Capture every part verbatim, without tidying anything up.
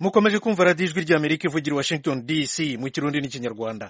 mukomeje kumva radiyo ijwi ry'Amerika ivugira i Washington D C mu kirundi n'ikinyarwanda.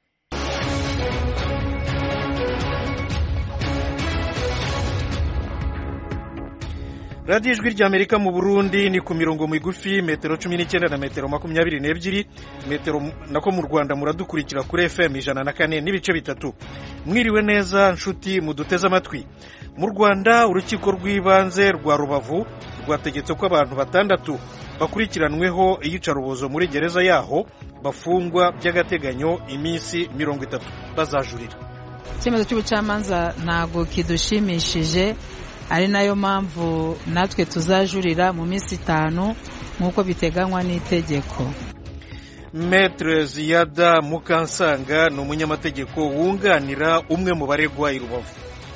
radiyo ijwi ry'Amerika mu Burundi ni ku mirongo migufi metero cumi n'icyenda na metero makumyabiri n'ebyiri metero nako mu Rwanda muradukurikira kuri F M ijana na kane n'ibice bitatu. Mwiriwe neza nshuti muduteze amatwi. Mu Rwanda urukiko rw'ibanze rwa Rubavu rwategetse ko abantu batandatu bakurikiranweho iyicarubozo muri gereza yaho bafungwa by'agateganyo iminsi mirongo itatu bazajurira. Icyemezo cy'ubucamanza ntabwo kidushimishije, ari nayo mpamvu natwe tuzajurira mu minsi itanu nk'uko biteganywa n'itegeko. Maître Ziyada Mukansanga ni umunyamategeko wunganira umwe mu baregwa i Rubavu.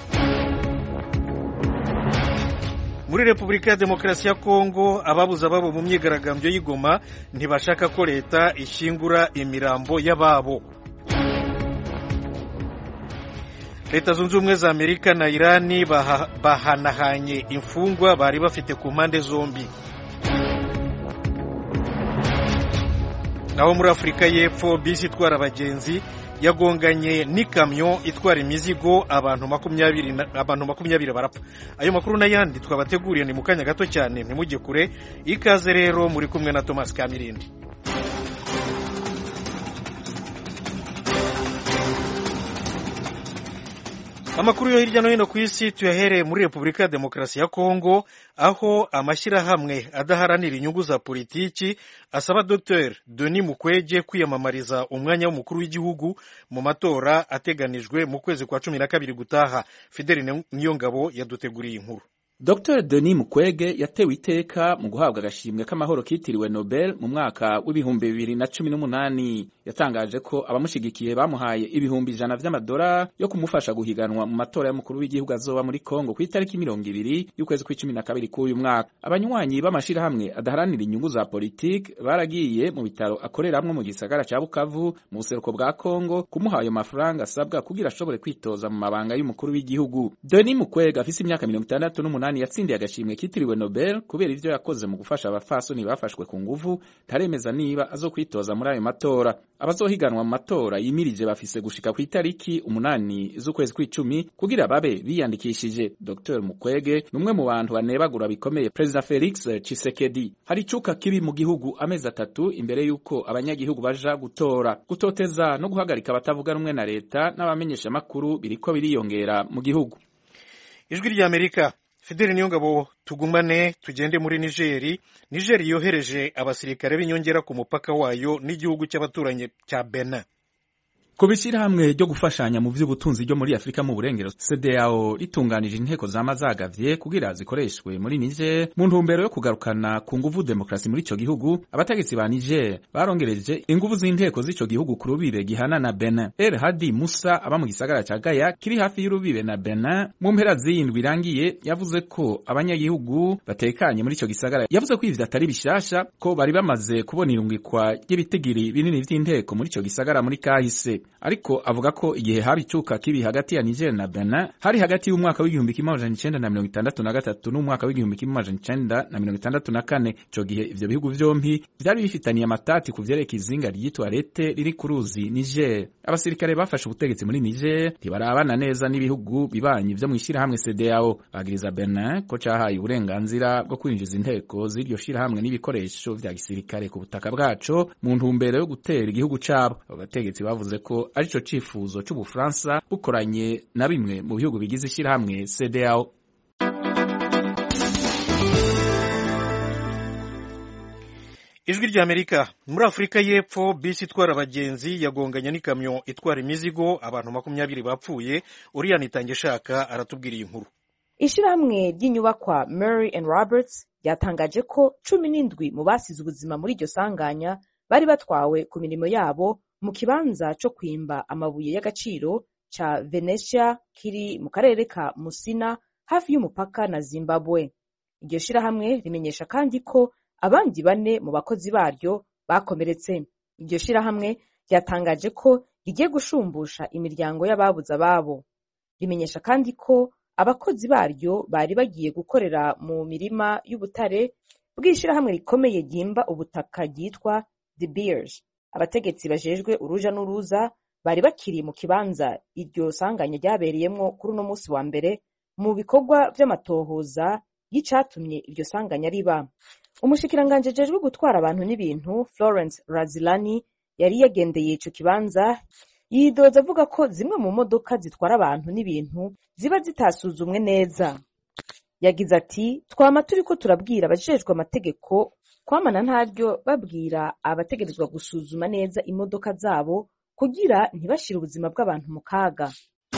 Muri Repubulika ya Demokarasi ya Kongo ababuze ababo mu myigaragambyo y'Igoma ntibashaka ko leta ishyingura imirambo y'ababo. Leta Zunze Ubumwe za Amerika na Irani baha, bahanahanye imfungwa bari bafite ku mpande zombi. Naho muri Afurika y'Epfo bisi itwara abagenzi yagonganye n'ikamyo itwara imizigo abantu makumyabiri abantu makumyabiri barapfa. Ayo makuru n'ayandi twabateguriye ni mu kanya gato cyane, ntimujye kure. Ikaze rero muri kumwe na Thomas Kamirindi. Amakuru yo hirya no hino ku isi tuyahereye muri Repubulika ya Demokarasi ya Kongo, aho amashyirahamwe adaharanira inyungu za politiki asaba Dr Denis Mukwege kwiyamamariza umwanya w'umukuru w'igihugu mu matora ateganijwe mu kwezi kwa cumi na kabiri gutaha. Fideli Niyongabo yaduteguriye inkuru. Dr Denis Mukwege yatewe iteka mu guhabwa agashimwe k'amahoro kitiriwe Nobel mu mwaka w'ibihumbi bibiri na cumi n'umunani. Yatangaje ko abamushigikiye bamuhaye ibihumbi ijana vy'amadolari yo kumufasha guhiganwa mu matora y'umukuru w'igihugu azoba muri Kongo ku itariki mirongo ibiri y'ukwezi kw'icumi na kabiri k'uyu mwaka. Abanywanyi b'amashirahamwe adaharanira inyungu za politiki baragiye mu bitaro akoreramwo mu gisagara ca Bukavu mu buseruko bwa Kongo kumuha ayo mafaranga asabwa kugira ashobore kwitoza mu mabanga y'umukuru w'igihugu. Denis Mukwege afise imyaka mirongo itandatu n'umunani yatsindiye agashimwe kitiriwe Nobel kubera ivyo yakoze mu gufasha abafasoni bafashwe ku nguvu. Ntaremeza niba azokwitoza muri ayo matora. Abazohiganwa mu matora yimirije bafise gushika ku itariki umunani z'ukwezi kw'icumi kugira babe biyandikishije. Dr Mukwege numwe mu bantu banebagura bikomeye President Felix Tshisekedi. Hari icuka kibi mu gihugu amezi atatu imbere yuko abanyagihugu baja gutora. Gutoteza no guhagarika abatavuga rumwe na leta n'abamenyesha makuru biriko biriyongera mu gihugu. Ijwi ry'Amerika. Fideli Niyongabo, tugumane tugende muri Nigeri. Nigeri yohereje abasirikare b'inyongera ku mupaka wayo n'igihugu cy'abaturanyi cya Benin. Kubishyira hamwe ryo gufashanya mu vy'ubutunzi ryo muri Afrika mu burengero C D A O ritunganije inteko zamazagavye kugira zikoreshwe muri Niger mu ntumbero yo kugarukana ku nguvu demokrasi muri ico gihugu. Abategetsi ba Niger barongereje inguvu z'inteko z'ico gihugu ku rubibe gihana na Benin. El Hadi Musa aba mu gisagara ca Gaya kiri hafi y'urubibe na Benin mu mpera z'indwi irangiye yavuze ko abanyagihugu batekanye muri ico gisagara. Yavuze ko ivyo atari bishasha, ko bari bamaze kubona irungikwa ry'ibitigiri binini vy'inteko muri ico gisagara muri kahise. Ariko avuga ko igihe hari icuka kibi hagati ya Niger na Benin hari hagati y'umwaka w'igihumbi kimwe amajana icenda na mirongo itandatu na gatatu n'umwaka w'igihumbi kimwe amajana icenda na mirongo itandatu na kane. Ico gihe ivyo bihugu vyompi vyari bifitaniye amatati ku vyerekeye izinga ryitwa Lete riri ku ruzi Niger. Abasirikare bafashe ubutegetsi muri Niger ntibarabana neza n'ibihugu bibanyi vyo mw'ishirahamwe C D A O. Bagiriza Benin ko cahaye uburenganzira bwo kwinjiza inteko z'iryo shirahamwe n'ibikoresho vya gisirikare ku butaka bwaco mu ntumbero yo gutera igihugu cabo. Abategetsi bavuze ko arico cifuzo c'Ubufaransa bukoranye na bimwe mu bihugu bigize ishirahamwe C D A O. Ijwi ry'Amerika. Muri Afurika y'Epfo bisi itwara abagenzi yagonganye n'ikamyo itwara imizigo abantu makumyabiri bapfuye. Oriane Itangishaka aratubwira inkuru. Ishirahamwe ry'inyubakwa Murray and Roberts yatangaje ko cumi n'indwi mu basize ubuzima muri iryo sanganya bari batwawe ku mirimo yabo mu kibanza co kwimba amabuye y'agaciro ca Venetia kiri mu karere ka Musina hafi y'umupaka na Zimbabwe. Iryo shirahamwe rimenyesha kandi ko abandi bane mu bakozi baryo bakomeretse. Iryo shirahamwe ryatangaje ko rigiye gushumbusha imiryango y'ababuze ababo. Rimenyesha kandi ko abakozi baryo bari bagiye gukorera mu mirima y'ubutare bw'ishirahamwe rikomeye ryimba ubutaka ryitwa De Beers. Abategetsi bajejwe uruja n'uruza bari bakiri mu kibanza iryo sanganya ryabereyemwo kuri uno musi wa mbere mu bikorwa vy'amatohoza y'icatumye iryo sanganya riba. Umushikiranganje ajejwe gutwara abantu n'ibintu Florence Razilani yari yagendeye ico kibanza, yidoza avuga ko zimwe mu modoka zitwara abantu n'ibintu ziba zitasuzumwe neza. Yagize ati twama turiko turabwira abajejwe amategeko kwamana ntaryo babwira abategerezwa gusuzuma neza imodoka zabo kugira ntibashire ubuzima bw'abantu mu kaga.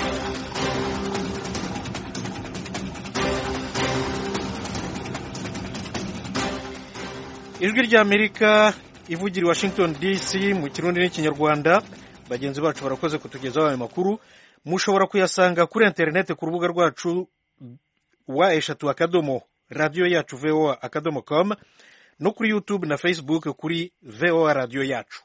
Ijwi rya Amerika ivugira i Washington D C mu Kirundi n'Ikinyarwanda. Bagenzi bacu barakoze kutugezaho ayo makuru. Mushobora kuyasanga kuri internet ku rubuga rwacu wa eshatu akadomo radio yacu voa akadomo com no kuri YouTube na Facebook kuri voa radio yacu.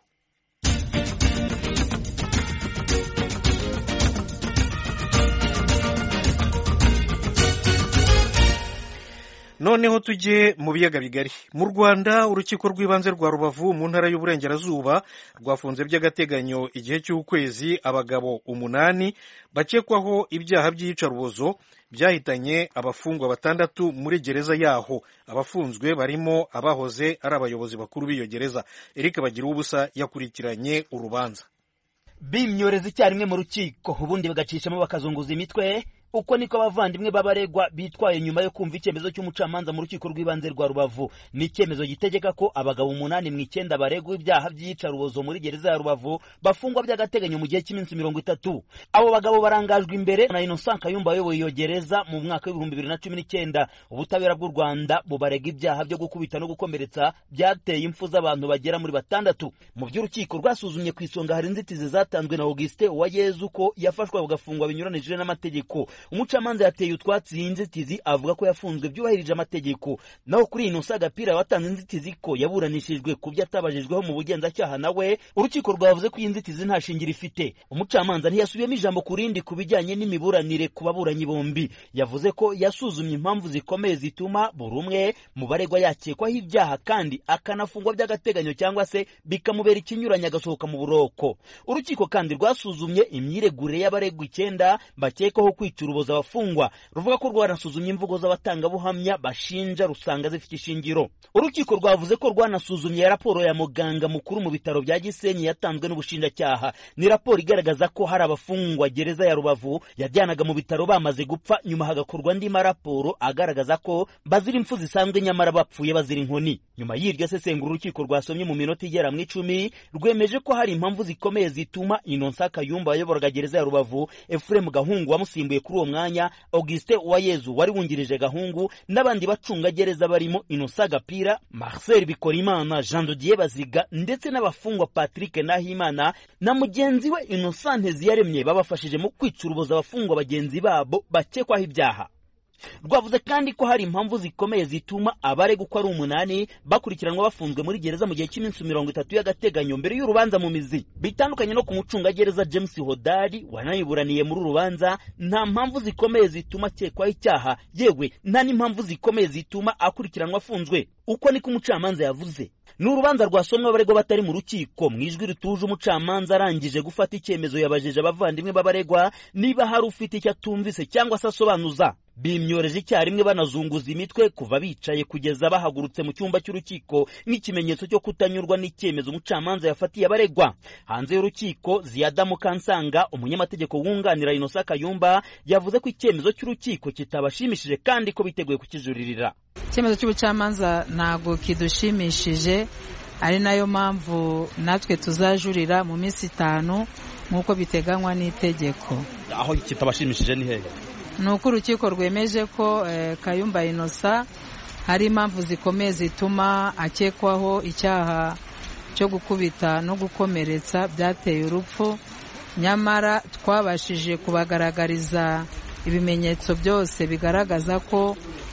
Noneho tujye mu biyaga bigari. Mu Rwanda urukiko rw'ibanze rwa Rubavu mu ntara y'Uburengerazuba rwafunze by'agateganyo igihe cy'ukwezi abagabo umunani bakekwaho ibyaha by'iyicarubozo byahitanye abafungwa batandatu muri gereza yaho. Abafunzwe barimo abahoze ari abayobozi bakuru b'iyo gereza. Eric Bagiruwubusa yakurikiranye urubanza. Bimyoreza icyarimwe mu rukiko ubundi bagacishamo bakazunguza imitwe. Uko niko abavandimwe babaregwa bitwaye nyuma yo kumva icyemezo cy'umucamanza mu rukiko rw'ibanze rwa Rubavu. Ni icyemezo gitegeka ko abagabo umunani mu icyenda baregwa ibyaha by'iyicarubozo muri gereza ya Rubavu bafungwa by'agateganyo mu gihe cy'iminsi mirongo itatu. Abo bagabo barangajwe imbere na Innocent Kayumba wayoboye iyo gereza mu mwaka w'ibihumbi bibiri na cumi n'icyenda. Ubutabera bw'u Rwanda bubarega ibyaha byo gukubita no gukomeretsa byateye impfu z'abantu bagera muri batandatu. Mu by'urukiko rwasuzumye ku isonga hari inzitizi zatanzwe na Augustin Uwayezu ko yafashwe bagafungwa binyuranije n'amategeko. Umucamanza yateye utwatsi inzitizi avuga ko yafunzwe byubahirije amategeko. Naho kuri Innocent Gapira watanze inzitizi ko yaburanishijwe ku byo atabajijweho mu bugenzacyaha nawe urukiko rwavuze ko inzitizi nta shingiro ifite. Umucamanza ntiyasubiyemo ijambo kurindi ku bijyanye n'imiburanire ku baburanyi bombi. Yavuze ko yasuzumye impamvu zikomeye zituma buri umwe mu baregwa yakekwaho ibyaha kandi akanafungwa by'agateganyo cyangwa se bikamubera ikinyuranye agasohoka mu buroko. Urukiko kandi rwasuzumye imyiregurire y'abaregwa icyenda bakekwaho kwica uruboza abafungwa, ruvuga ko rwanasuzumye imvugo z'abatangabuhamya bashinja rusanga zifite ishingiro. Urukiko rwavuze ko rwanasuzumye raporo ya muganga mukuru mu bitaro bya Gisenyi yatanzwe n'ubushinjacyaha. Ni raporo igaragaza ko hari abafungwa gereza ya Rubavu yajyanaga mu bitaro bamaze gupfa, nyuma hagakorwa andi maraporo agaragaza ko bazira impfu zisanzwe nyamara bapfuye bazira inkoni. Nyuma y'iryo sesengura urukiko rwasomye mu minota igera mu icumi rwemeje ko hari impamvu zikomeye zituma Innocent Kayumba wayoboraga gereza ya Rubavu, Ephraim Gahungu wamusimbuye kuri uwo mwanya, Augustin Uwayezu wari wungirije Gahungu n'abandi bacunga gereza barimo Innocent Gapira, Marcel Bikorimana, Jean de Dieu Baziga ndetse n'abafungwa Patrick Nahimana na mugenzi we Innocent Nteziyaremye babafashije mu kwica uruboza abafungwa bagenzi babo bakekwaho ibyaha. Rwavuze kandi ko hari impamvu zikomeye zituma abaregwa uko ari umunani bakurikiranwa bafunzwe muri gereza mu gihe cy'iminsi mirongo itatu y'agateganyo mbere y'urubanza mu mizi. Bitandukanye no ku mucungagereza James Hodari wanayiburaniye muri urubanza, nta mpamvu zikomeye zituma akekwaho icyaha, yewe nta n'impamvu zikomeye zituma akurikiranwa afunzwe. Uko niko umucamanza yavuze. Ni urubanza rwasomwe abaregwa batari mu rukiko. Mu ijwi rituje umucamanza arangije gufata icyemezo yabajije abavandimwe b'abaregwa niba hari ufite icyo atumvise cyangwa se asobanuza. Bimyoreje icyarimwe banazunguza imitwe kuva bicaye kugeza bahagurutse mu cyumba cy'urukiko nk'ikimenyetso cyo kutanyurwa n'icyemezo umucamanza yafatiye abaregwa. Hanze y'urukiko, Ziyada Mukansanga, umunyamategeko wunganira Innocent Kayumba, yavuze ko icyemezo cy'urukiko kitabashimishije kandi ko biteguye kukijuririra. Icyemezo cy'ubucamanza ntago kidushimishije, ari nayo mpamvu natwe tuzajurira mu minsi itanu nk'uko biteganywa n'itegeko. Aho kitabashimishije ni hehe? Nuko urukiko rwemeje ko eh, Kayumba Innocent hari impamvu zikomeye zituma akekwaho icyaha cyo gukubita no gukomeretsa byateye urupfu, nyamara twabashije kubagaragariza ibimenyetso byose bigaragaza ko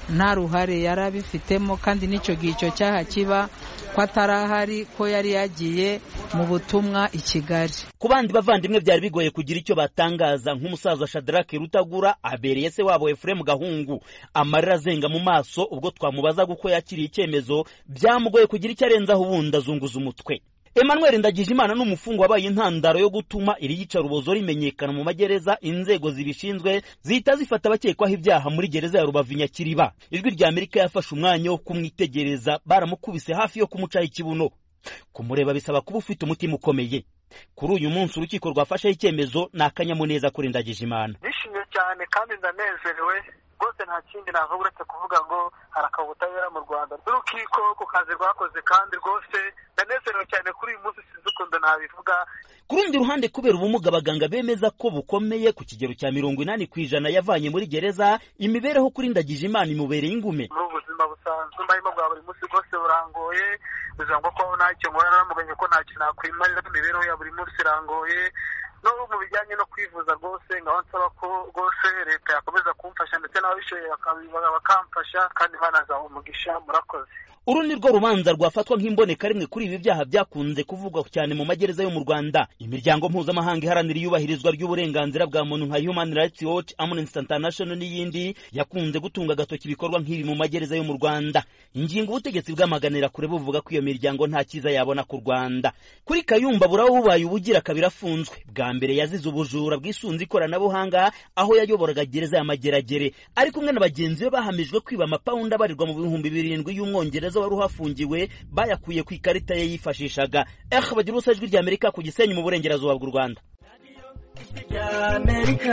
nta ruhare yari abifitemo, kandi n'icyo gihe icyo cyaha kiba ko atarahari, ko yari yagiye mu butumwa i Kigali. Ku bandi bavandimwe byari bigoye kugira icyo batangaza, nk'umusaza Shadrake Rutagura abereye se wabo Efuremu Gahungu, amarira azenga mu maso ubwo twamubazaga uko yakiriye icyemezo, byamugoye kugira icyo arenzaho ubundi azunguza umutwe. Emmanuel Ndagijimana n'umufungo wabaye intandaro yo gutuma iri yicarubozo rimenyekana mu magereza, inzego zibishinzwe zihita zifata abakekwaho ibyaha muri gereza ya Rubavu Nyakiriba. Ijwi rya Amerika yafashe umwanya wo kumwitegereza, baramukubise hafi yo kumucaho ikibuno. Kumureba bisaba kuba ufite umutima ukomeye. Kuri uyu munsi urukiko rwafashe icyemezo n'akanyamuneza kuri Ndagijimana. Nishimye cyane kandi ndanezerewe rwose, nta kindi navuga uretse kuvuga ngo harakaza ubutabera mu Rwanda. Urukiko ku kazi rwakoze kandi rwose ndanezerewe cyane kuri uyu munsi, sinzi ukuntu nabivuga. Ku rundi ruhande, kubera ubumuga abaganga bemeza ko bukomeye ku kigero cya mirongo inani ku ijana yavanye muri gereza, imibereho kuri Ndagijimana imubereye ingume. Muri ubuzima busanzwe mbayimo bwa buri munsi rwose burangoye, ubuzima bwo kubaho ntacyo nkora, naramuganye ko ntacyo nakwimarira, imibereho ya buri munsi irangoye. No mu bijyanye no kwivuza rwose ngaho nsaba ko rwose leta yakomeza kumfasha, ndetse n'ababishoboye bakamfasha, kandi banazaho umugisha. Murakoze. Uru ni rwo rubanza rwafatwa nk'imboneka rimwe kuri ibi byaha byakunze kuvugwa cyane mu magereza yo mu Rwanda. Imiryango mpuzamahanga iharanira iyubahirizwa ry'uburenganzira bwa muntu nka Human Rights Watch, Amnesty International n'iyindi yakunze gutunga agatoki ibikorwa nk'ibi mu magereza yo mu Rwanda. Ingingo ubutegetsi bwamaganira kure buvuga ko iyo miryango nta cyiza yabona ku Rwanda. Kuri Kayumba buraho bubaye ubugira kabiri afunzwe. Bwa mbere yazize ubujura bwisunze ikoranabuhanga aho yayoboraga gereza ya Mageragere, ari kumwe na bagenzi be bahamijwe kwiba amapawundi abarirwa mu bihumbi birindwi y'umwongereza wari uhafungiwe, bayakuye ku ikarita ye yifashishaga. Eh bagira usajwi rya Amerika ku Gisenyi mu burengerazuba bw'u Rwanda. Amerika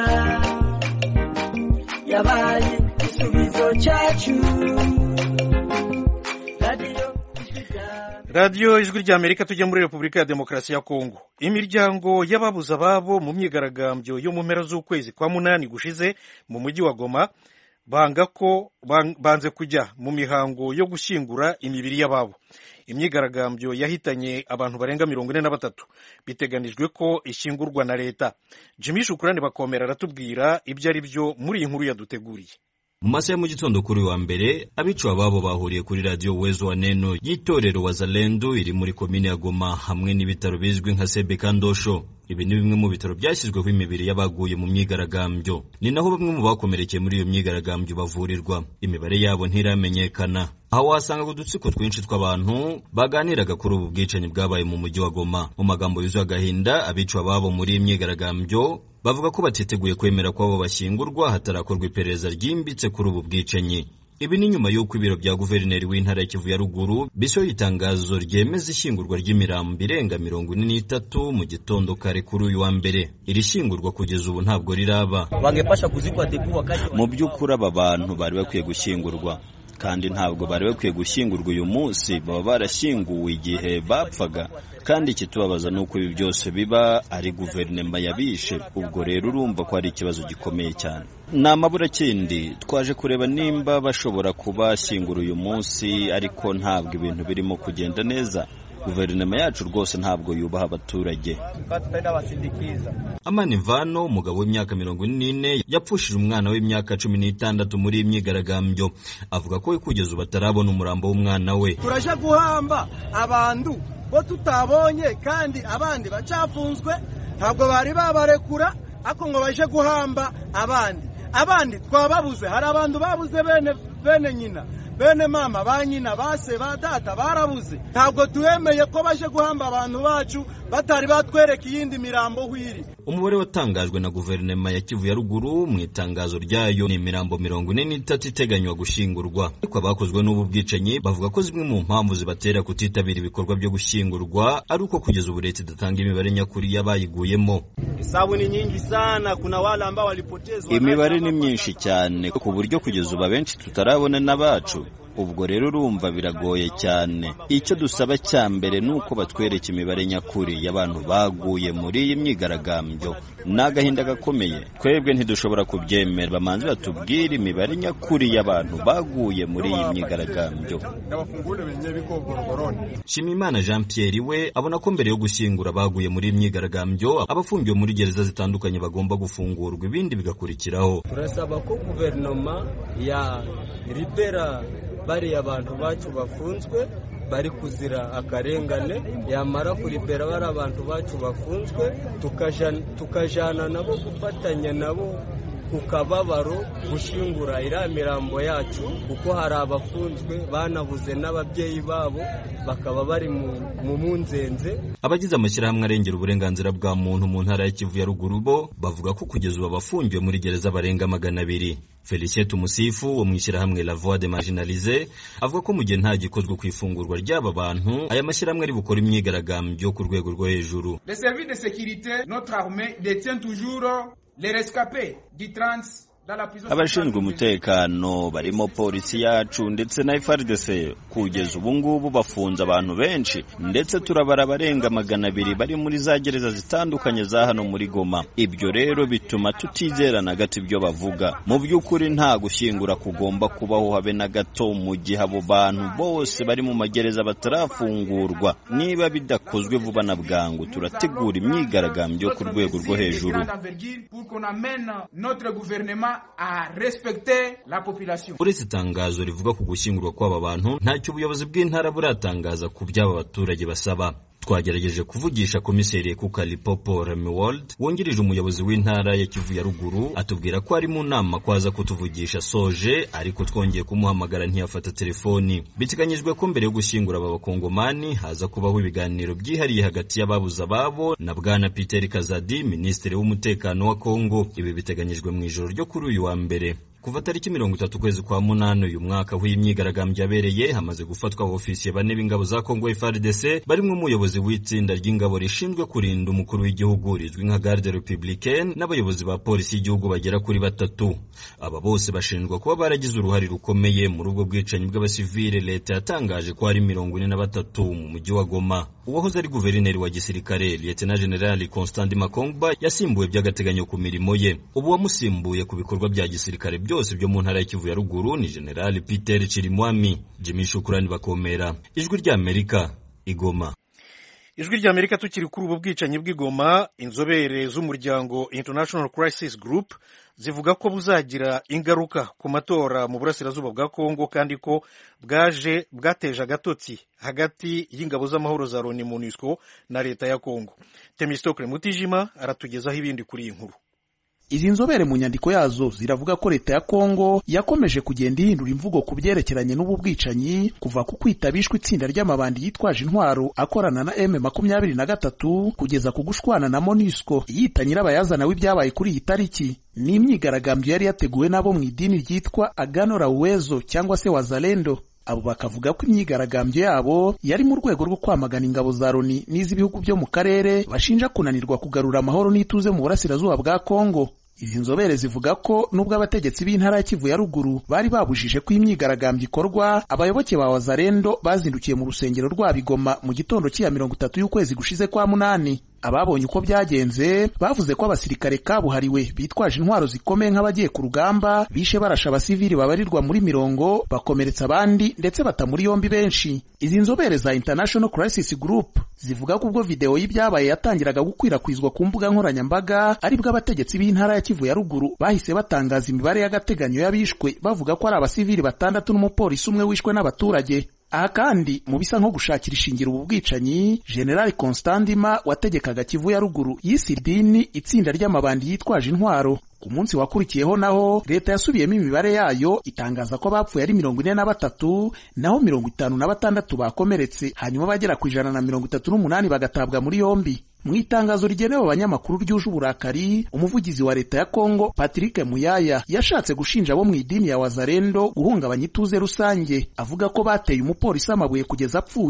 yabaye isubizo cyacu. radiyo ijwi rya Amerika. Tujya muri Repubulika ya Demokarasi ya Kongo. Imiryango y'ababuze ababo mu myigaragambyo yo mu mpera z'ukwezi kwa munani gushize mu mujyi wa Goma banga ko banze kujya mu mihango yo gushyingura imibiri y'ababo. Imyigaragambyo yahitanye abantu barenga mirongo ine na batatu. Biteganijwe ko ishyingurwa na leta. Jimmy Shukrani Bakomera aratubwira ibyo ari byo muri iyi nkuru yaduteguriye. Mu masaha ya mu gitondo kuri wa mbere, abicwa babo bahuriye kuri radio Uwezo wa Neno y'itorero Wazalendo iri muri komine ya Goma hamwe n'ibitaro bizwi nka Sebeka Ndosho. Ibi ni bimwe mu bitaro byashyizweho imibiri y'abaguye mu myigaragambyo. Ni naho bamwe mu bakomerekeye muri iyo myigaragambyo bavurirwa. Imibare yabo ntiramenyekana. Aho wasanga udutsiko twinshi tw'abantu baganiraga kuri ubu bwicanyi bwabaye mu mujyi wa Goma. Mu magambo yuzuye agahinda, abicwa babo muri iyi myigaragambyo bavuga ko batiteguye kwemera ko abo bashyingurwa hatarakorwa iperereza ryimbitse kuri ubu bwicanyi. Ibi ni nyuma y'uko ibiro bya guverineri w'intara ya Kivu ya Ruguru bisohoye itangazo ryemeza ishyingurwa ry'imirambo irenga mirongo ine n'itatu mu gitondo kare kuri uyu wa mbere. Iri shyingurwa kugeza ubu ntabwo riraba. Mu by'ukuri aba bantu bari bakwiye gushyingurwa, kandi ntabwo bari bakwiye gushyingurwa uyu munsi, baba barashyinguwe igihe bapfaga. Kandi ikitubabaza ni uko ibi byose biba ari guverinoma yabishe. Ubwo rero urumva ko ari ikibazo gikomeye cyane. Ni amaburakindi, twaje kureba nimba bashobora kubashyingura uyu munsi, ariko ntabwo ibintu birimo kugenda neza. Guverinoma yacu rwose ntabwo yubaha abaturage. Amani Mvano, umugabo w'imyaka mirongo ine n'ine, yapfushije umwana w'imyaka cumi n'itandatu muri imyigaragambyo. Avuga ko kugeza ubu batarabona umurambo w'umwana we. Turaje guhamba abantu bo tutabonye, kandi abandi bacafunzwe, ntabwo bari babarekura, ako ngo baje guhamba abandi. Abandi twababuze, hari abantu babuze bene bene nyina, bene mama, ba nyina, base, ba data barabuze. Ntabwo tuwemeye ko baje guhamba abantu bacu batari batwereka iyindi mirambo hwiri. Umubare watangajwe na guverinoma ya Kivu ya Ruguru mu itangazo ryayo ni imirambo mirongo ine n'itatu iteganywa gushingurwa. Ariko abakozwe n'ubu bwicanyi bavuga ko zimwe mu mpamvu zibatera kutitabira ibikorwa byo gushingurwa ari uko kugeza ubu leta idatanga imibare nyakuri y'abayiguyemo. Isabu ni nyingi sana, kuna wale ambao walipotezwa. Imibare ni myinshi cyane ku buryo kugeza ubu benshi tutarabona n'abacu. ubwo rero urumva biragoye cyane. Icyo dusaba cya mbere ni uko batwereka imibare nyakuri y'abantu baguye muri iyi myigaragambyo. Ni agahinda gakomeye, twebwe ntidushobora kubyemera. Bamanzi batubwire imibare nyakuri y'abantu baguye muri iyi myigaragambyo. Shimimana Jean Pierre we abona ko mbere yo gushyingura baguye muri iyi myigaragambyo abafungiwe muri gereza zitandukanye bagomba gufungurwa, ibindi bigakurikiraho. Turasaba ko guverinoma ya libera bari abantu bacu bafunzwe bari kuzira akarengane, yamara kuribera bari abantu bacu bafunzwe tukajana tukajana nabo gufatanya nabo ku kababaro gushingura iriya mirambo yacu, kuko hari abafunzwe banabuze n'ababyeyi babo bakaba bari mu munzenze. Abagize amashyirahamwe arengera uburenganzira bwa muntu mu ntara ya Kivu ya ruguru bo bavuga ko kugeza ubu abafungiwe muri gereza barenga magana abiri. Felicien Tumusifu wo mwishyirahamwe La Voix des Marginalisés avuga ko mu gihe nta gikozwe ku ifungurwa ry'aba bantu aya mashyirahamwe ari bukora imyigaragambyo ku rwego rwo hejuru. Les services de sécurité, notre armée détient toujours les rescapés du trans. Abashinzwe umutekano barimo polisi yacu ndetse na F A R D C kugeza ubu ngubu bafunze abantu benshi, ndetse turabara barenga magana abiri bari muri za gereza zitandukanye za hano muri Goma. Ibyo rero bituma tutizera na gato ibyo bavuga. Mu by'ukuri nta gushyingura kugomba kubaho habe na gato mu gihe abo bantu bose bari mu magereza batarafungurwa. Niba bidakozwe vuba na bwangu turategura imyigaragambyo ku rwego rwo hejuru. A respecter la population. Uretse itangazo rivuga ku gushyingurwa kw'aba bantu ntacyo ubuyobozi bw'intara buratangaza ku by'aba baturage basaba. Twagerageje kuvugisha komiseri Kuka Lipopo Remiwold wungirije umuyobozi w'intara ya Kivu ya ruguru, atubwira ko ari mu nama kwaza kutuvugisha soje, ariko twongeye kumuhamagara ntiyafata telefoni. Biteganyijwe ko mbere yo gushyingura aba bakongomani haza kubaho ibiganiro byihariye hagati y'ababuza babo na bwana Peter Kazadi, minisitiri w'umutekano wa Kongo. Ibi biteganyijwe mu ijoro ryo kuri uyu wa mbere. Kuva tariki mirongo itatu kwezi kwa munani uyu mwaka w'imyigaragambyo yabereye hamaze gufatwa ofisiye bane b'ingabo za Kongo F A R D C barimo umuyobozi w'itsinda ry'ingabo rishinzwe kurinda umukuru w'igihugu rizwi nka Garde Républicaine n'abayobozi ba polisi y'igihugu bagera kuri batatu. Aba bose bashinjwa kuba baragize uruhare rukomeye muri ubwo bwicanyi bw'abasivile. Leta yatangaje ko ari mirongo ine na batatu mu mujyi wa Goma. Uwahoze ari guverineri wa gisirikare Lieutenant General Constant Makongba yasimbuwe by'agateganyo ku mirimo ye. Ubu wamusimbuye ku bikorwa bya gisirikare byose byo mu ntara ya Kivu ya ruguru ni General Peter Chirimwami. Jimmy Shukrani Bakomera, Ijwi rya Amerika, Igoma. Ijwi rya Amerika tukiri kuri ubu bwicanyi bw'Igoma, inzobere z'umuryango International Crisis Group zivuga ko buzagira ingaruka ku matora mu burasirazuba bwa Kongo, kandi ko bwaje bwateje agatotsi hagati y'ingabo z'amahoro za Loni MONUSCO na leta ya Kongo. Temistokle Mutijima aratugezaho ibindi kuri iyi nkuru. Izi nzobere mu nyandiko yazo ziravuga ko leta ya Kongo yakomeje kugenda ihindura imvugo ku byerekeranye n'ubu bwicanyi, kuva ku kwitabishwa itsinda ry'amabandi yitwaje intwaro akorana na M makumyabiri na gatatu kugeza ku gushwana na MONUSCO yitanyira abayazana w'ibyabaye kuri iyi tariki. Ni imyigaragambyo yari yateguwe n'abo mu idini ryitwa Agano la Uwezo cyangwa se Wazalendo. Abo bakavuga ko imyigaragambyo yabo yari mu rwego rwo kwamagana ingabo za Loni n'iz'ibihugu byo mu karere bashinja kunanirwa kugarura amahoro n'ituze mu burasirazuba bwa Kongo. Izi nzobere zivuga ko nubwo abategetsi b'intara ya Kivu ya ruguru bari babujije ko imyigaragambyo ikorwa, abayoboke ba Wazalendo bazindukiye mu rusengero rwa Bigoma mu gitondo cy'iya mirongo itatu y'ukwezi gushize kwa munani. Ababonye uko byagenze bavuze ko abasirikare kabuhariwe bitwaje intwaro zikomeye nk'abagiye ku rugamba bishe barasha abasivili babarirwa muri mirongo, bakomeretsa abandi ndetse bata muri yombi benshi. Izi nzobere za International Crisis Group zivuga ko ubwo video y'ibyabaye yatangiraga gukwirakwizwa ku mbuga nkoranyambaga aribwo abategetsi b'intara ya Kivu ya ruguru bahise batangaza imibare y'agateganyo y'abishwe, bavuga ko ari abasivili batandatu n'umupolisi umwe wishwe n'abaturage. Aha kandi mu bisa nko gushakira ishingiro ubu bwicanyi, General Constantima wategekaga Kivu ya ruguru yise idini itsinda ry'amabandi yitwaje intwaro. Ku munsi wakurikiyeho naho leta yasubiyemo imibare yayo itangaza ko bapfuye ari mirongo ine na batatu naho mirongo itanu na batandatu bakomeretse, hanyuma bagera ku ijana na mirongo itatu n'umunani bagatabwa muri yombi. Mu itangazo rigenewe abanyamakuru ryuje uburakari, umuvugizi wa leta ya Kongo Patrick Muyaya yashatse gushinja abo mu idini ya Wazalendo guhungabanya ituze rusange, avuga ko bateye umupolisi amabuye kugeza apfuye.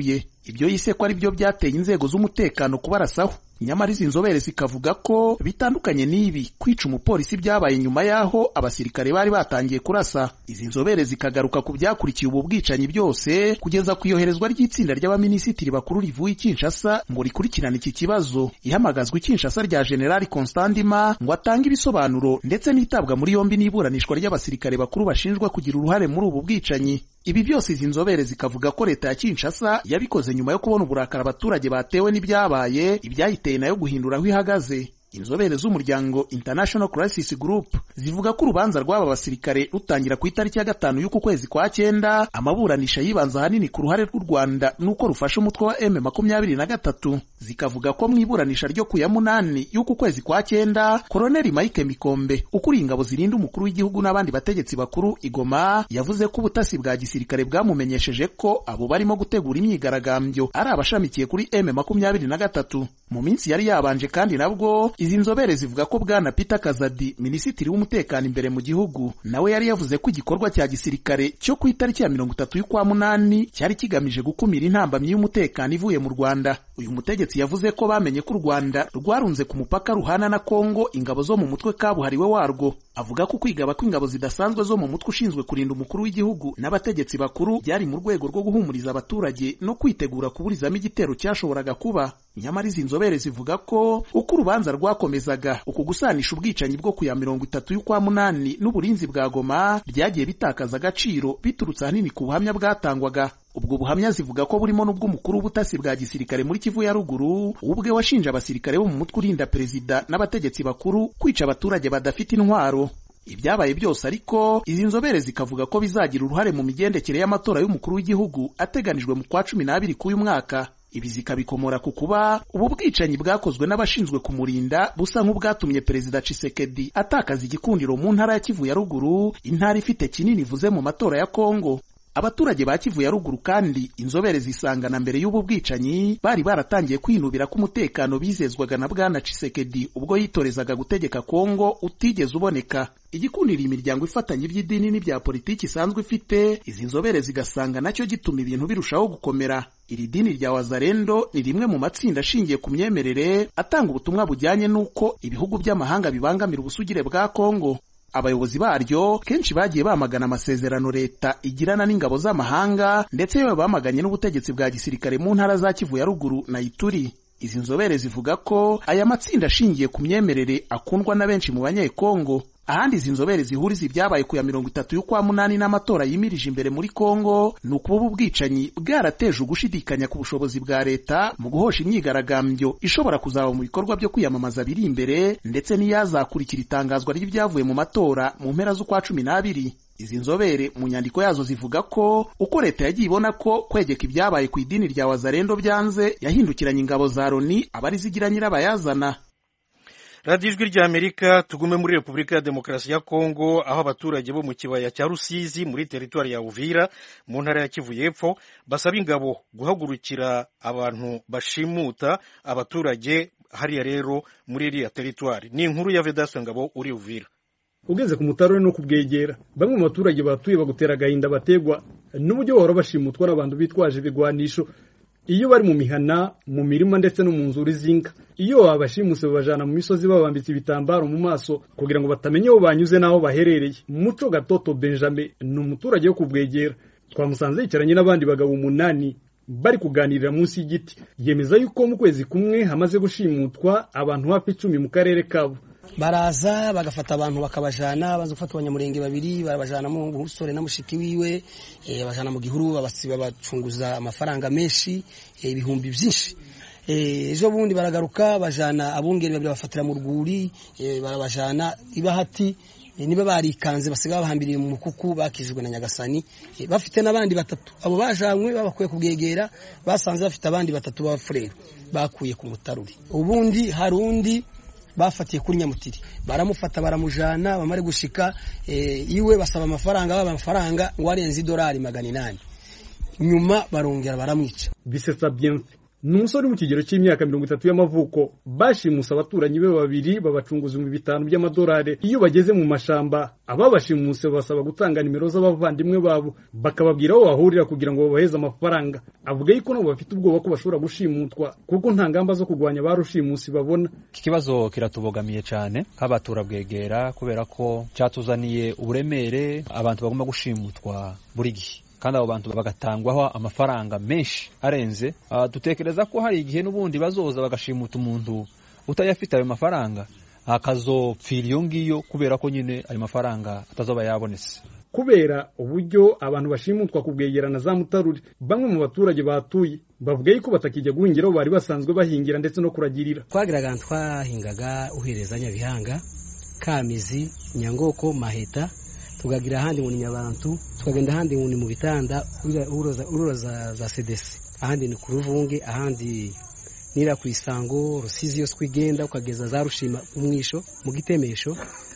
ibyo yise ko ari byo byateye inzego z'umutekano kubarasaho. Nyamara izi nzobere zikavuga ko bitandukanye n'ibi kwica umupolisi byabaye nyuma yaho abasirikare bari batangiye kurasa. Izi nzobere zikagaruka ku byakurikiye ubu bwicanyi byose kugeza ku iyoherezwa ry'itsinda ry'abaminisitiri bakuru rivuye i Kinshasa ngo rikurikirane iki kibazo, ihamagazwa i Kinshasa rya General Constandima ngo atange ibisobanuro ndetse n'itabwa muri yombi n'iburanishwa ry'abasirikare bakuru bashinjwa kugira uruhare muri ubu bwicanyi. Ibi byose izi nzobere zikavuga ko leta ya Kinshasa yabikoze nyuma yo kubona uburakari abaturage batewe n'ibyabaye, ibyayiteye nayo guhindura aho ihagaze. Inzobere z'umuryango International Crisis Group zivuga ko urubanza rw'aba basirikare rutangira ku itariki ya gatanu y'uku kwezi kwa cyenda, amaburanisha yibanza hanini ku ruhare rw'u Rwanda nuko rufasha umutwe wa M makumyabiri na gatatu. Zikavuga ko mu iburanisha ryo ku ya munani y'uku kwezi kwa cyenda, Koloneli Mike Mikombe ukuriye ingabo zirinda umukuru w'igihugu n'abandi bategetsi bakuru i Goma yavuze ko ubutasi bwa gisirikare bwamumenyesheje ko abo barimo gutegura imyigaragambyo ari abashamikiye kuri M makumyabiri na gatatu. Mu minsi yari yabanje kandi nabwo izi nzobere zivuga ko Bwana Peter Kazadi, minisitiri w'umutekano imbere mu gihugu, nawe yari yavuze ko igikorwa cya gisirikare cyo ku itariki ya mirongo itatu y'ukwa munani cyari kigamije gukumira intambamyi y'umutekano ivuye mu Rwanda. Uyu mutegetsi yavuze ko bamenye ko u Rwanda rwarunze ku mupaka ruhana na Kongo ingabo zo mu mutwe kabuhariwe warwo. Avuga ko kwigaba kw'ingabo zidasanzwe zo mu mutwe ushinzwe kurinda umukuru w'igihugu n'abategetsi bakuru byari mu rwego rwo guhumuriza abaturage no kwitegura kuburizamo igitero cyashoboraga kuba. Nyamara izi nzobere zivuga ko uko urubanza rwakomezaga, uku gusanisha ubwicanyi bwo ku ya mirongo itatu y'ukwa munani n'uburinzi bwa Goma byagiye bitakaza agaciro biturutse ahanini ku buhamya bwatangwaga. Ubwo buhamya zivuga ko burimo n'ubw'umukuru w'ubutasi bwa gisirikare muri Kivu ya ruguru, ubwe washinja abasirikare bo mu mutwe urinda perezida n'abategetsi bakuru kwica abaturage badafite intwaro. Ibyabaye byose ariko izi nzobere zikavuga ko bizagira uruhare mu migendekere y'amatora y'umukuru w'igihugu ateganijwe mu kwa cumi n'abiri k'uyu mwaka. Ibi zikabikomora ku kuba ubu bwicanyi bwakozwe n'abashinzwe kumurinda busa nk'ubwatumye Perezida Tshisekedi atakaza igikundiro mu ntara ya Kivu ya ruguru, intara ifite kinini ivuze mu matora ya Kongo. Abaturage ba Kivu ya ruguru kandi inzobere zisangana mbere y'ubu bwicanyi bari baratangiye kwinubira ko umutekano bizezwaga na Bwana Tshisekedi ubwo yitorezaga gutegeka Kongo utigeze uboneka. Igikundira imiryango ifatanye iby'idini n'ibya politiki isanzwe ifite, izi nzobere zigasanga nacyo gituma ibintu birushaho gukomera. Iri dini rya Wazalendo ni rimwe mu matsinda ashingiye ku myemerere atanga ubutumwa bujyanye n'uko ibihugu by'amahanga bibangamira ubusugire bwa Kongo. Abayobozi baryo kenshi bagiye bamagana amasezerano leta igirana n'ingabo z'amahanga, ndetse yewe bamaganye n'ubutegetsi bwa gisirikare mu ntara za Kivu ya ruguru na Ituri. Izi nzobere zivuga ko aya matsinda ashingiye ku myemerere akundwa na benshi mu banyekongo. Ahandi izi nzobere zihuriza ibyabaye ku ya mirongo itatu y'ukwa munani n'amatora yimirije imbere muri Kongo ni ukuba ubu bwicanyi bwarateje ugushidikanya ku bushobozi bwa leta mu guhosha imyigaragambyo ishobora kuzaba mu bikorwa byo kwiyamamaza biri imbere, ndetse n'iyazakurikira itangazwa ry'ibyavuye mu matora mu mpera z'ukwa cumi n'abiri. Izi nzobere mu nyandiko yazo zivuga ko uko leta yagiye ibona ko kwegeka ibyabaye ku idini rya Wazalendo byanze, yahindukiranye ingabo za Loni abari zigira nyirabayazana. Radio Ijwi ry'Amerika, tugume muri Repubulika ya Demokarasi ya Kongo, aho abaturage bo mu kibaya cya Rusizi muri teritwari ya Uvira mu ntara ya Kivu y'Epfo basaba ingabo guhagurukira abantu bashimuta abaturage hariya rero muri iriya teritwari. Ni inkuru ya Vedasto Ngabo uri Uvira. Ugeze ku mutaro no kubwegera, bamwe mu baturage batuye bagutera agahinda bategwa n'uburyo bahora bashimutwa n'abantu bitwaje ibigwanisho iyo bari mu mihana, mu mirima ndetse no mu nzuri zinka. Iyo abashimuse babajana mu misozi babambitse ibitambaro mu maso kugira ngo batamenye aho banyuze n'aho baherereye. Muco Gatoto Benjamin ni umuturage wo kubwegera, twamusanze yicaranye n'abandi bagabo umunani bari kuganirira munsi y'igiti. Yemeza yuko mu kwezi kumwe hamaze gushimutwa abantu hafi icumi mu karere kabo. Baraza bagafata abantu bakabajana, baza gufata abanyamurenge babiri barabajana mu Busore na mushiki wiwe, eh bajana mu Gihuru babasiba bacunguza amafaranga menshi, ibihumbi byinshi. Eh ejo bundi baragaruka bajana abungeri babiri bafatira mu rwuri, eh barabajana ibahati, niba barikanze basiga bahambiriye mu mukuku bakijwe na Nyagasani. E, bafite nabandi batatu abo bajanywe babakuye kubwegera, basanze bafite abandi batatu b'abafurero bakuye ku mutaruri. Ubundi harundi bafatiye kuri Nyamutiri, baramufata baramujana, bamare gushika e, iwe basaba amafaranga, baba amafaranga ngo arenze dolari magana inani. Nyuma barongera baramwica. Bisesa Bienfe n'umusore mu kigero cy'imyaka mirongo itatu y'amavuko. Bashimuse abaturanyi be babiri babacunguza ibihumbi bitanu by'amadolari. Iyo bageze mu mashamba, ababashimuse basaba gutanga nimero z'abavandimwe babo bakababwira aho bahurira kugira ngo babaheze amafaranga. Avuga yuko nabo bafite ubwoba ko bashobora gushimutwa kuko nta ngamba zo kurwanya barushimusi babona. Iki kibazo kiratubogamiye cyane nk'abaturabwegera kubera ko cyatuzaniye uburemere abantu bagomba gushimutwa buri gihe, kandi abo bantu bagatangwaho amafaranga menshi arenze. Uh, dutekereza ko hari igihe n'ubundi bazoza bagashimuta umuntu utayafite ayo mafaranga akazopfira iyo ngiyo kubera ko nyine ayo mafaranga atazoba yabonetse. Kubera uburyo abantu bashimutwa kubwegerana za Mutarure, bamwe mu baturage batuye bavuga yuko batakijya guhingira bari basanzwe bahingira ndetse no kuragirira. Twagiraga twahingaga uhereza Nyabihanga, Kamizi, Nyangoko, Maheta, tugagira ahandi ngo ni Nyabantu, tukagenda ahandi ngo ni mu bitanda uroza uroza za C D C, ahandi ni ku Ruvunge, ahandi nira ku Isango, Rusizi yose kwigenda ukageza za Rushima umwisho mu Gitemesho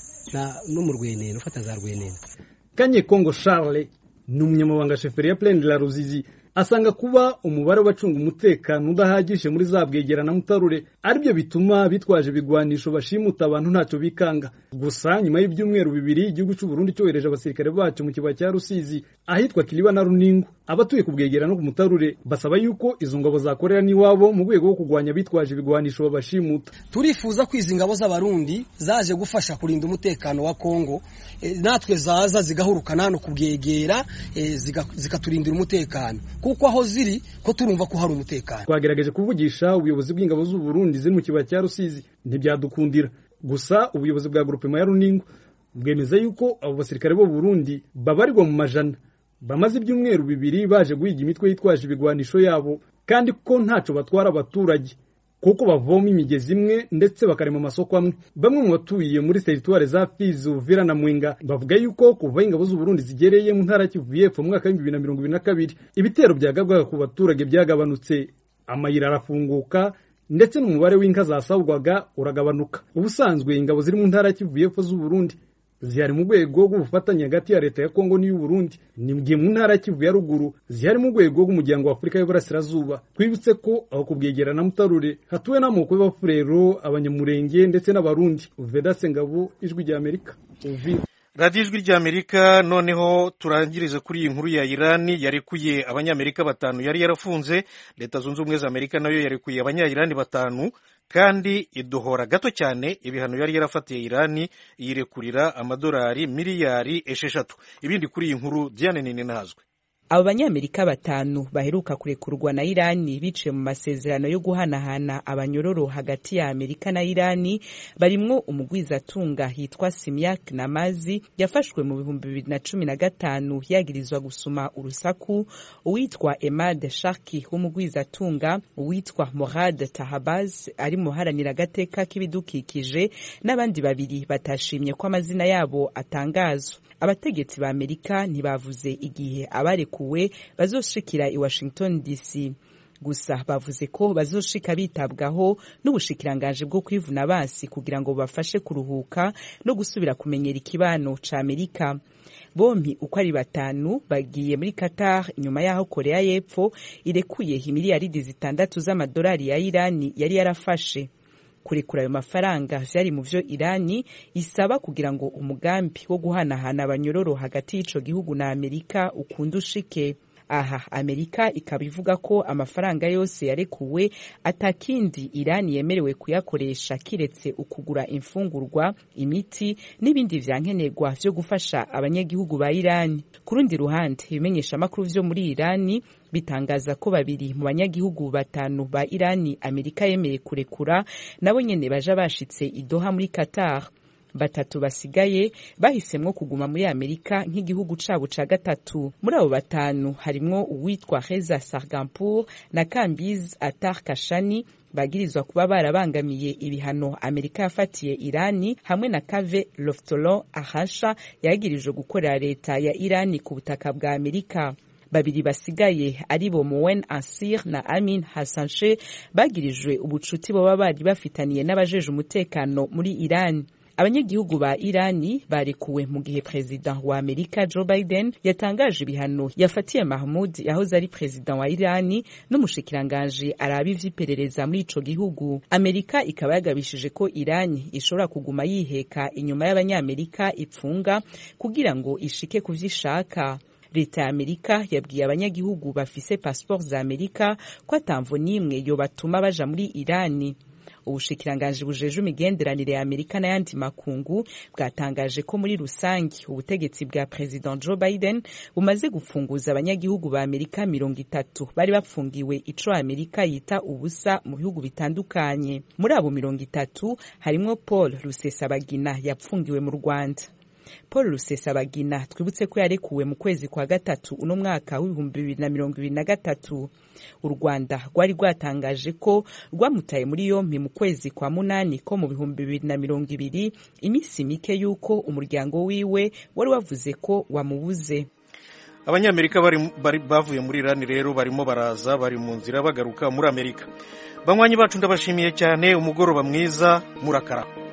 na no mu Rwenene ufata za Rwenene. Kanye Kongo Charles ni umunyamabanga sheferi ya Plaine de la Ruzizi asanga kuba umubare w'abacunga umutekano udahagije muri za Bwegera na Mutarure aribyo bituma bitwaje bigwanisho bashimuta abantu ntacyo bikanga. Gusa nyuma y'ibyumweru bibiri igihugu cy'u Burundi cyohereje abasirikare bacu mu kibaya cya Rusizi ahitwa Kiliba na Runingo, abatuye ku Bwegera no ku Mutarure basaba yuko izo ngabo zakorera niwabo mu rwego rwo kugwanya bitwaje bigwanisho babashimuta. Turifuza kwiza ingabo z'abarundi zaje gufasha kurinda umutekano wa Kongo, e, natwe zaza zigahurukana hano ku Bwegera, e, zikaturindira umutekano kuko aho ziri ko turumva ko hari umutekano. Twagerageje kuvugisha ubuyobozi bw'ingabo z'u Burundi ziri mu kibaya cya Rusizi ntibyadukundira. Gusa ubuyobozi bwa groupement ya Runingo bwemeza yuko abo basirikare bo Burundi babarirwa mu majana bamaze ibyumweru bibiri baje guhiga imitwe yitwaje ibigwanisho yabo, kandi ko ntaco batwara abaturage kuko bavoma imigezi imwe ndetse bakarema amasoko amwe. Bamwe mu batuye muri territoire za Fizi, Uvira na Mwenga bavuga yuko kuva ingabo z'u Burundi zigereye mu ntara Kivu y'Epfo mu mwaka wa bibiri na mirongo ibiri na kabiri ibitero byagabwaga ku baturage byagabanutse, amayira arafunguka ndetse n'umubare w'inka zasabwaga uragabanuka. Ubusanzwe ingabo ziri mu ntara Kivu y'Epfo z'u Burundi zihari mu rwego rw'ubufatanye hagati ya leta ya Kongo n'iy'u Burundi, ni mu gihe mu ntara Kivu ya ruguru zihari mu rwego rw'umuryango wa Afurika y'Uburasirazuba. Twibutse ko aho ku Bwegera na Mutarure hatuwe n'amoko y'Abafurero, Abanyamurenge ndetse n'Abarundi. Uvedase Ngabo, Ijwi rya Amerika, Uvira. Radio Ijwi rya Amerika. Noneho turangirize kuri iyi nkuru ya Irani yarekuye abanyamerika batanu yari yarafunze. Leta Zunze Ubumwe za Amerika nayo yarekuye abanya-Irani batanu kandi idohora gato cyane ibihano yari yarafatiye Irani, yirekurira amadolari miliyari esheshatu. Ibindi kuri iyi nkuru Diane Nini Nazwe. Abo banyamerika batanu baheruka kurekurwa na Irani biciye mu masezerano yo guhanahana abanyororo hagati ya Amerika na Irani barimwo umugwizatunga hitwa Simyak Namazi yafashwe mu bihumbi bibiri na cumi na gatanu yagirizwa gusuma urusaku, uwitwa Emad Sharki w'umugwizatunga, uwitwa Morad Tahabaz ari muharanira gateka k'ibidukikije n'abandi babiri batashimye ko amazina yabo atangazwa. Abategetsi ba Amerika ntibavuze igihe abarekuwe bazoshikira i Washington D C, gusa bavuze ko bazoshika bitabwaho n'ubushikiranganje bwo kwivuna basi kugira ngo bafashe kuruhuka no gusubira kumenyera ikibano ca Amerika. Bombi uko ari batanu bagiye muri Qatar inyuma yaho Korea y'Epfo irekuye imiliyaridi zitandatu z'amadolari ya Irani yari yarafashe. Kurekura ayo mafaranga vyari mu vyo Irani isaba kugira ngo umugambi wo guhanahana abanyororo hagati y'ico gihugu na Amerika ukundushike. Aha Amerika ikabivuga ko amafaranga yose yarekuwe atakindi Irani yemerewe kuyakoresha kiretse ukugura imfungurwa, imiti n'ibindi vyankenerwa vyo gufasha abanyagihugu ba Irani. Kurundi ruhande ibimenyesha makuru vyo muri Irani bitangaza ko babiri mu banyagihugu batanu ba Irani Amerika yemeye kurekura nabo nyene baje bashitse i Doha muri Qatar. Batatu basigaye bahisemwo kuguma muri Amerika nk'igihugu cabo ca gatatu. Muri abo batanu harimwo uwitwa Reza Sarganpour na Kambiz Atar Kashani bagirizwa kuba barabangamiye ibihano Amerika yafatiye Irani, hamwe na Kave Loftolo Ahasha yagirijwe gukorera leta ya Irani ku butaka bwa Amerika. Babiri basigaye aribo Moen Asir na Amin Hassanshe bagirijwe ubucuti boba bari bafitaniye n'abajeje umutekano muri Irani. abanyagihugu ba Irani barekuwe mu gihe perezida wa Amerika Joe Biden yatangaje ibihano yafatiye Mahmoud yahoze ari perezida wa Irani n'umushikiranganje araba ivy'iperereza muri ico gihugu. Amerika ikaba yagabishije ko Irani ishobora kuguma yiheka inyuma y'abanyamerika ipfunga kugira ngo ishike kuvyishaka. Leta ya Amerika yabwiye abanyagihugu bafise passport za Amerika ko atamvo nimwe yo batuma baja muri Irani. Ubushikiranganje bujeje imigenderanire ya Amerika n'ayandi makungu bwatangaje ko muri rusangi ubutegetsi bwa President Joe Biden bumaze gufunguza abanyagihugu ba Amerika mirongo itatu bari bafungiwe ico Amerika yita ubusa mu bihugu bitandukanye. Muri abo mirongo itatu harimo Paul Rusesabagina yapfungiwe mu Rwanda. Paul Rusesabagina twibutse ko yarekuwe mu kwezi kwa gatatu uno mwaka w'ibihumbi bibiri na mirongo ibiri na gatatu. U Rwanda rwari rwatangaje ko rwamutaye muri yompi mu kwezi kwa munani ko mu bihumbi bibiri na mirongo ibiri, imisi mike yuko umuryango wiwe wari wavuze ko wamubuze. Abanyamerika bari, bari bavuye muri Irani rero barimo baraza bari mu nzira bagaruka muri Amerika. Banywanyi bacu ndabashimiye cyane, umugoroba mwiza, murakara.